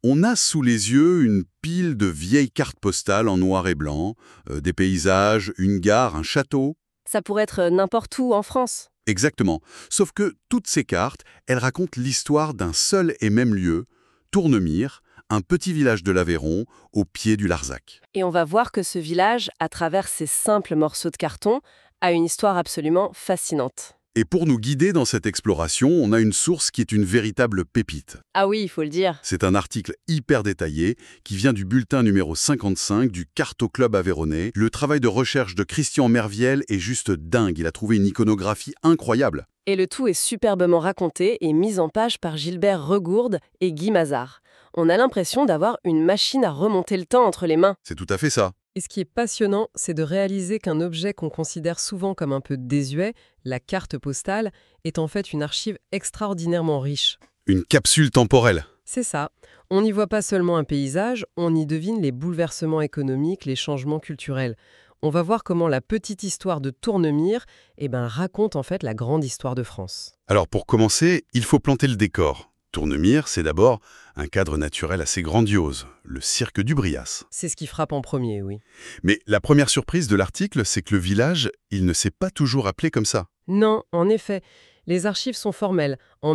On a sous les yeux une pile de vieilles cartes postales en noir et blanc, des paysages, une gare, un château. Ça pourrait être n'importe où en France. Exactement. Sauf que toutes ces cartes, elles racontent l'histoire d'un seul et même lieu, Tournemire, un petit village de l'Aveyron, au pied du Larzac. Et on va voir que ce village, à travers ces simples morceaux de carton, a une histoire absolument fascinante. Et pour nous guider dans cette exploration, on a une source qui est une véritable pépite. Ah oui, il faut le dire. C'est un article hyper détaillé qui vient du bulletin numéro 55 du Carto-Club Aveyronnais. Le travail de recherche de Christian Merviel est juste dingue. Il a trouvé une iconographie incroyable. Et le tout est superbement raconté et mis en page par Gilbert Regourde et Guy Mazard. On a l'impression d'avoir une machine à remonter le temps entre les mains. C'est tout à fait ça. Et ce qui est passionnant, c'est de réaliser qu'un objet qu'on considère souvent comme un peu désuet, la carte postale, est en fait une archive extraordinairement riche. Une capsule temporelle. C'est ça. On n'y voit pas seulement un paysage, on y devine les bouleversements économiques, les changements culturels. On va voir comment la petite histoire de Tournemire raconte en fait la grande histoire de France. Alors pour commencer, il faut planter le décor. Tournemire, c'est d'abord un cadre naturel assez grandiose, le cirque du Brias. C'est ce qui frappe en premier, oui. Mais la première surprise de l'article, c'est que le village, il ne s'est pas toujours appelé comme ça. Non, en effet, les archives sont formelles. En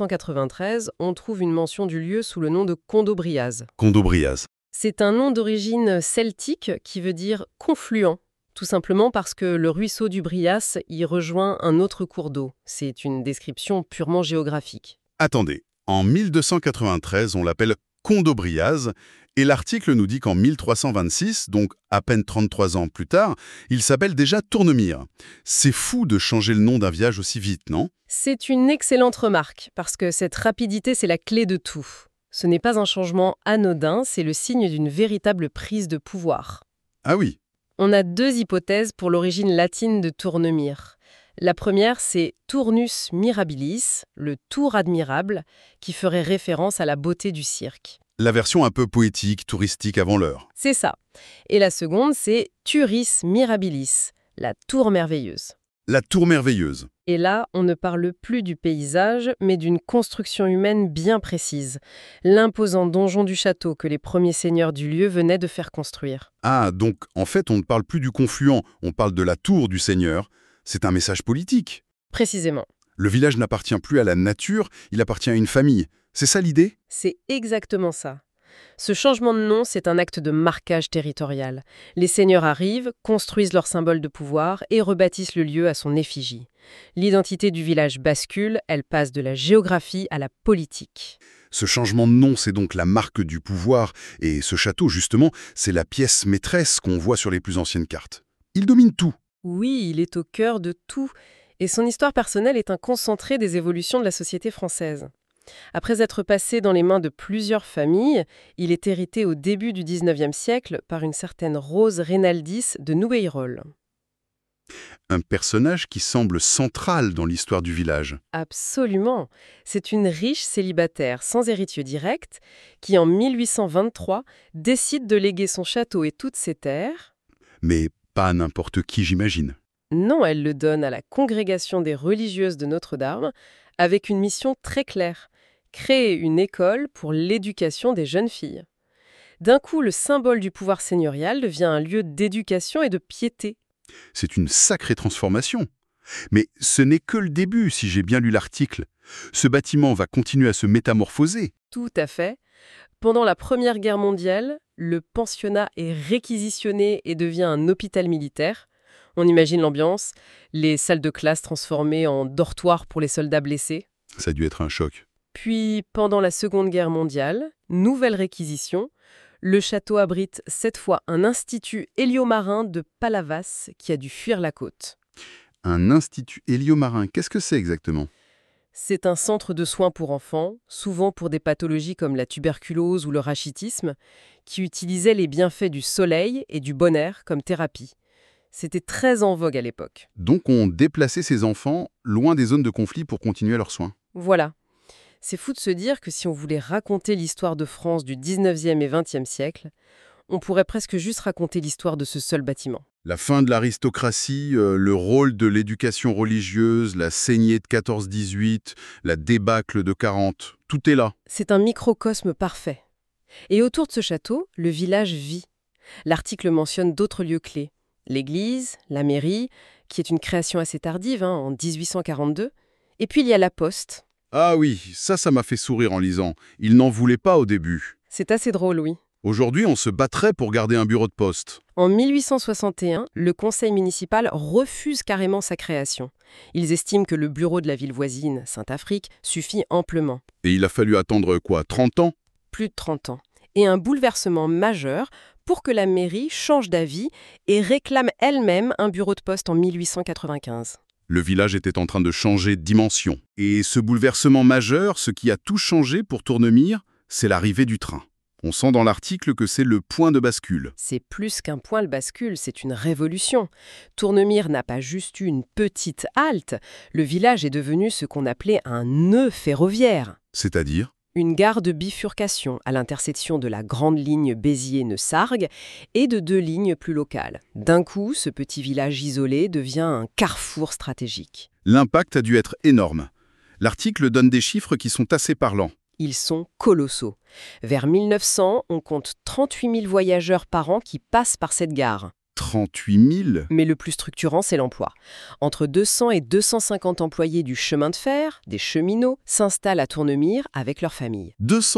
1293, on trouve une mention du lieu sous le nom de Condobriaz. Condobriaz. C'est un nom d'origine celtique qui veut dire « confluent », tout simplement parce que le ruisseau du Brias y rejoint un autre cours d'eau. C'est une description purement géographique. Attendez, en 1293, on l'appelle Condobriaz, et l'article nous dit qu'en 1326, donc à peine 33 ans plus tard, il s'appelle déjà Tournemire. C'est fou de changer le nom d'un village aussi vite, non? C'est une excellente remarque, parce que cette rapidité, c'est la clé de tout. Ce n'est pas un changement anodin, c'est le signe d'une véritable prise de pouvoir. Ah oui. On a deux hypothèses pour l'origine latine de Tournemire. La première, c'est Tournus mirabilis, le tour admirable, qui ferait référence à la beauté du cirque. La version un peu poétique, touristique avant l'heure. C'est ça. Et la seconde, c'est Turis mirabilis, la tour merveilleuse. La tour merveilleuse. Et là, on ne parle plus du paysage, mais d'une construction humaine bien précise. L'imposant donjon du château que les premiers seigneurs du lieu venaient de faire construire. Ah, donc en fait, on ne parle plus du confluent, on parle de la tour du seigneur. C'est un message politique. Précisément. Le village n'appartient plus à la nature, il appartient à une famille. C'est ça l'idée? C'est exactement ça. Ce changement de nom, c'est un acte de marquage territorial. Les seigneurs arrivent, construisent leur symbole de pouvoir et rebâtissent le lieu à son effigie. L'identité du village bascule, elle passe de la géographie à la politique. Ce changement de nom, c'est donc la marque du pouvoir, et ce château, justement, c'est la pièce maîtresse qu'on voit sur les plus anciennes cartes. Il domine tout. Oui, il est au cœur de tout, et son histoire personnelle est un concentré des évolutions de la société française. Après être passé dans les mains de plusieurs familles, il est hérité au début du XIXe siècle par une certaine Rose Reynaldis de Nouveyrol. Un personnage qui semble central dans l'histoire du village. Absolument. C'est une riche célibataire sans héritier direct qui, en 1823, décide de léguer son château et toutes ses terres. Mais pas à n'importe qui, j'imagine. Non, elle le donne à la congrégation des religieuses de Notre-Dame avec une mission très claire. Créer une école pour l'éducation des jeunes filles. D'un coup, le symbole du pouvoir seigneurial devient un lieu d'éducation et de piété. C'est une sacrée transformation. Mais ce n'est que le début, si j'ai bien lu l'article. Ce bâtiment va continuer à se métamorphoser. Tout à fait. Pendant la Première Guerre mondiale, le pensionnat est réquisitionné et devient un hôpital militaire. On imagine l'ambiance, les salles de classe transformées en dortoirs pour les soldats blessés. Ça a dû être un choc. Puis, pendant la Seconde Guerre mondiale, nouvelle réquisition, le château abrite cette fois un institut héliomarin de Palavas qui a dû fuir la côte. Un institut héliomarin, qu'est-ce que c'est exactement? C'est un centre de soins pour enfants, souvent pour des pathologies comme la tuberculose ou le rachitisme, qui utilisait les bienfaits du soleil et du bon air comme thérapie. C'était très en vogue à l'époque. Donc on déplaçait ces enfants loin des zones de conflit pour continuer leurs soins. Voilà. C'est fou de se dire que si on voulait raconter l'histoire de France du 19e et 20e siècle, on pourrait presque juste raconter l'histoire de ce seul bâtiment. La fin de l'aristocratie, le rôle de l'éducation religieuse, la saignée de 14-18, la débâcle de 40, tout est là. C'est un microcosme parfait. Et autour de ce château, le village vit. L'article mentionne d'autres lieux clés. L'église, la mairie, qui est une création assez tardive, en 1842. Et puis il y a la poste. Ah oui, ça m'a fait sourire en lisant. Ils n'en voulaient pas au début. C'est assez drôle, oui. Aujourd'hui, on se battrait pour garder un bureau de poste. En 1861, le conseil municipal refuse carrément sa création. Ils estiment que le bureau de la ville voisine, Saint-Affrique, suffit amplement. Et il a fallu attendre quoi, 30 ans? Plus de 30 ans. Et un bouleversement majeur pour que la mairie change d'avis et réclame elle-même un bureau de poste en 1895. Le village était en train de changer de dimension. Et ce bouleversement majeur, ce qui a tout changé pour Tournemire, c'est l'arrivée du train. On sent dans l'article que c'est le point de bascule. C'est plus qu'un point de bascule, c'est une révolution. Tournemire n'a pas juste eu une petite halte, le village est devenu ce qu'on appelait un nœud ferroviaire. C'est-à-dire? Une gare de bifurcation à l'intersection de la grande ligne Béziers-Neussargues et de deux lignes plus locales. D'un coup, ce petit village isolé devient un carrefour stratégique. L'impact a dû être énorme. L'article donne des chiffres qui sont assez parlants. Ils sont colossaux. Vers 1900, on compte 38 000 voyageurs par an qui passent par cette gare. 38 000? Mais le plus structurant, c'est l'emploi. Entre 200 et 250 employés du chemin de fer, des cheminots, s'installent à Tournemire avec leurs familles.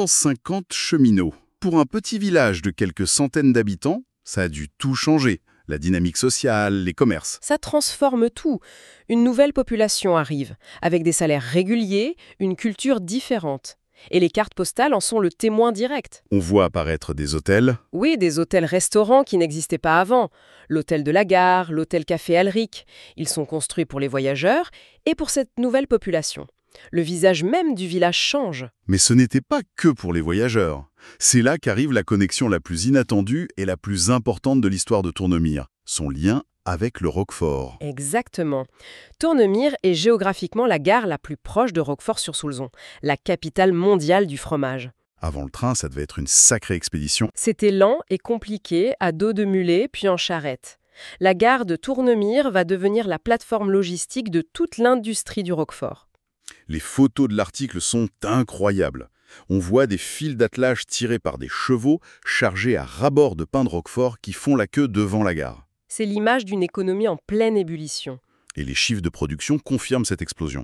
250 cheminots. Pour un petit village de quelques centaines d'habitants, ça a dû tout changer. La dynamique sociale, les commerces. Ça transforme tout. Une nouvelle population arrive, avec des salaires réguliers, une culture différente. Et les cartes postales en sont le témoin direct. On voit apparaître des hôtels. Oui, des hôtels-restaurants qui n'existaient pas avant. L'hôtel de la gare, l'hôtel-café Alric. Ils sont construits pour les voyageurs et pour cette nouvelle population. Le visage même du village change. Mais ce n'était pas que pour les voyageurs. C'est là qu'arrive la connexion la plus inattendue et la plus importante de l'histoire de Tournemire, son lien avec le Roquefort. Exactement. Tournemire est géographiquement la gare la plus proche de Roquefort-sur-Soulzon, la capitale mondiale du fromage. Avant le train, ça devait être une sacrée expédition. C'était lent et compliqué, à dos de mulet puis en charrette. La gare de Tournemire va devenir la plateforme logistique de toute l'industrie du Roquefort. Les photos de l'article sont incroyables. On voit des files d'attelage tirés par des chevaux chargés à ras-bord de pain de Roquefort qui font la queue devant la gare. C'est l'image d'une économie en pleine ébullition. Et les chiffres de production confirment cette explosion.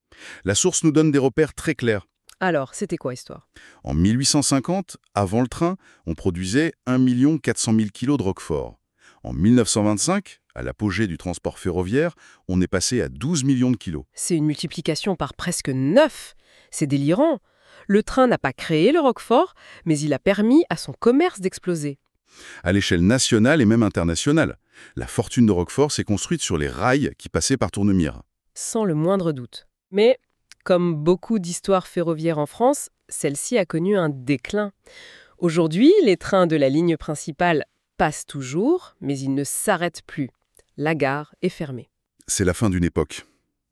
La source nous donne des repères très clairs. Alors, c'était quoi l'histoire? En 1850, avant le train, on produisait 1 400 000 kilos de Roquefort. En 1925, à l'apogée du transport ferroviaire, on est passé à 12 millions de kilos. C'est une multiplication par presque 9. C'est délirant. Le train n'a pas créé le Roquefort, mais il a permis à son commerce d'exploser. À l'échelle nationale et même internationale, la fortune de Roquefort s'est construite sur les rails qui passaient par Tournemire. Sans le moindre doute. Mais, comme beaucoup d'histoires ferroviaires en France, celle-ci a connu un déclin. Aujourd'hui, les trains de la ligne principale passent toujours, mais ils ne s'arrêtent plus. La gare est fermée. C'est la fin d'une époque.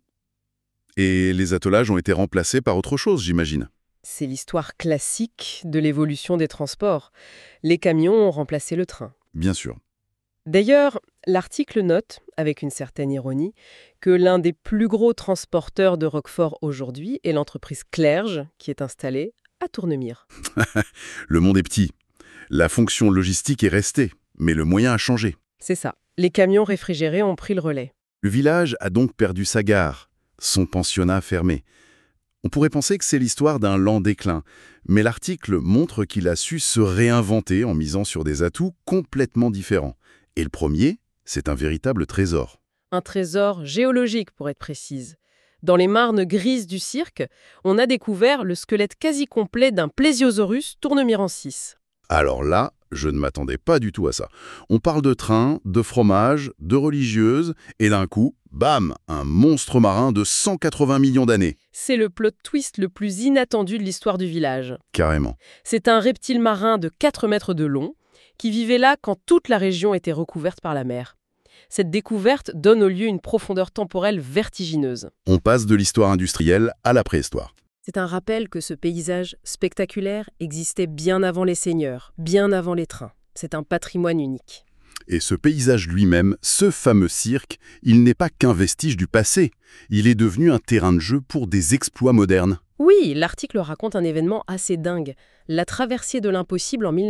Et les attelages ont été remplacés par autre chose, j'imagine. C'est l'histoire classique de l'évolution des transports. Les camions ont remplacé le train. Bien sûr. D'ailleurs, l'article note, avec une certaine ironie, que l'un des plus gros transporteurs de Roquefort aujourd'hui est l'entreprise Clerge, qui est installée à Tournemire. Le monde est petit. La fonction logistique est restée, mais le moyen a changé. C'est ça. Les camions réfrigérés ont pris le relais. Le village a donc perdu sa gare, son pensionnat fermé. On pourrait penser que c'est l'histoire d'un lent déclin, mais l'article montre qu'il a su se réinventer en misant sur des atouts complètement différents. Et le premier, c'est un véritable trésor. Un trésor géologique, pour être précise. Dans les marnes grises du cirque, on a découvert le squelette quasi complet d'un plésiosaurus tournemirensis. Alors là, je ne m'attendais pas du tout à ça. On parle de train, de fromage, de religieuses, et d'un coup, bam, un monstre marin de 180 millions d'années. C'est le plot twist le plus inattendu de l'histoire du village. Carrément. C'est un reptile marin de 4 mètres de long, qui vivait là quand toute la région était recouverte par la mer. Cette découverte donne au lieu une profondeur temporelle vertigineuse. On passe de l'histoire industrielle à la préhistoire. C'est un rappel que ce paysage spectaculaire existait bien avant les seigneurs, bien avant les trains. C'est un patrimoine unique. Et ce paysage lui-même, ce fameux cirque, il n'est pas qu'un vestige du passé. Il est devenu un terrain de jeu pour des exploits modernes. Oui, l'article raconte un événement assez dingue, la traversée de l'impossible en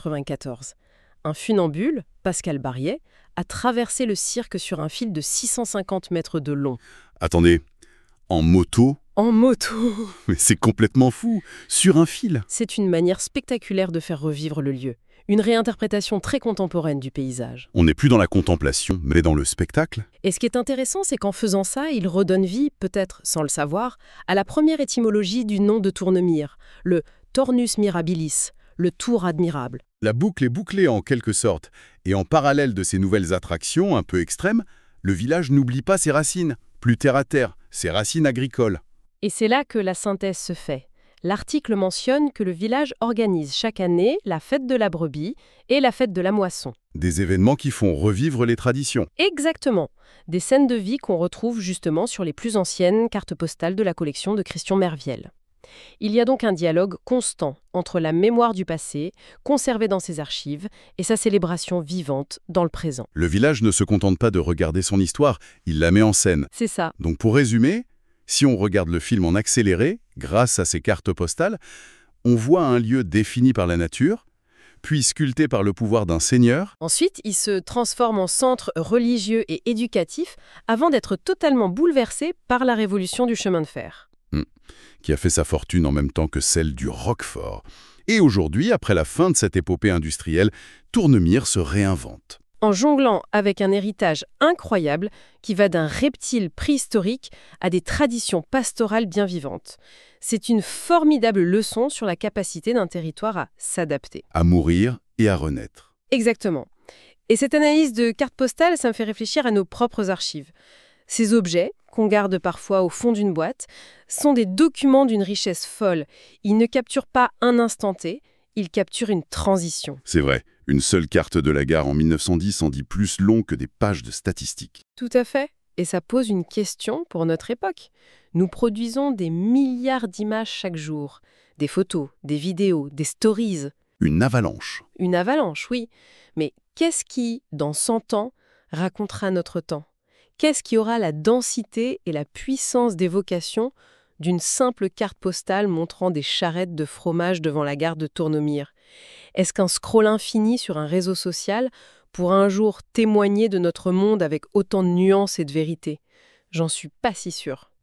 1994. Un funambule, Pascal Barriet, a traversé le cirque sur un fil de 650 mètres de long. Attendez, en moto? En moto. Mais c'est complètement fou, sur un fil. C'est une manière spectaculaire de faire revivre le lieu. Une réinterprétation très contemporaine du paysage. On n'est plus dans la contemplation, mais dans le spectacle. Et ce qui est intéressant, c'est qu'en faisant ça, il redonne vie, peut-être sans le savoir, à la première étymologie du nom de Tournemire, le Tornus Mirabilis, le tour admirable. La boucle est bouclée en quelque sorte. Et en parallèle de ces nouvelles attractions un peu extrêmes, le village n'oublie pas ses racines, plus terre à terre, ses racines agricoles. Et c'est là que la synthèse se fait. L'article mentionne que le village organise chaque année la fête de la brebis et la fête de la moisson. Des événements qui font revivre les traditions. Exactement. Des scènes de vie qu'on retrouve justement sur les plus anciennes cartes postales de la collection de Christian Merviel. Il y a donc un dialogue constant entre la mémoire du passé, conservée dans ses archives, et sa célébration vivante dans le présent. Le village ne se contente pas de regarder son histoire, il la met en scène. C'est ça. Donc pour résumer, si on regarde le film en accéléré, grâce à ces cartes postales, on voit un lieu défini par la nature, puis sculpté par le pouvoir d'un seigneur. Ensuite, il se transforme en centre religieux et éducatif avant d'être totalement bouleversé par la révolution du chemin de fer. Qui a fait sa fortune en même temps que celle du Roquefort. Et aujourd'hui, après la fin de cette épopée industrielle, Tournemire se réinvente. En jonglant avec un héritage incroyable qui va d'un reptile préhistorique à des traditions pastorales bien vivantes. C'est une formidable leçon sur la capacité d'un territoire à s'adapter. À mourir et à renaître. Exactement. Et cette analyse de carte postale, ça me fait réfléchir à nos propres archives. Ces objets, qu'on garde parfois au fond d'une boîte, sont des documents d'une richesse folle. Ils ne capturent pas un instant T, ils capturent une transition. C'est vrai, une seule carte de la gare en 1910 en dit plus long que des pages de statistiques. Tout à fait. Et ça pose une question pour notre époque. Nous produisons des milliards d'images chaque jour. Des photos, des vidéos, des stories. Une avalanche. Une avalanche, oui. Mais qu'est-ce qui, dans 100 ans, racontera notre temps ? Qu'est-ce qui aura la densité et la puissance d'évocation d'une simple carte postale montrant des charrettes de fromage devant la gare de Tournemire ? Est-ce qu'un scroll infini sur un réseau social pourra un jour témoigner de notre monde avec autant de nuances et de vérité ? J'en suis pas si sûre.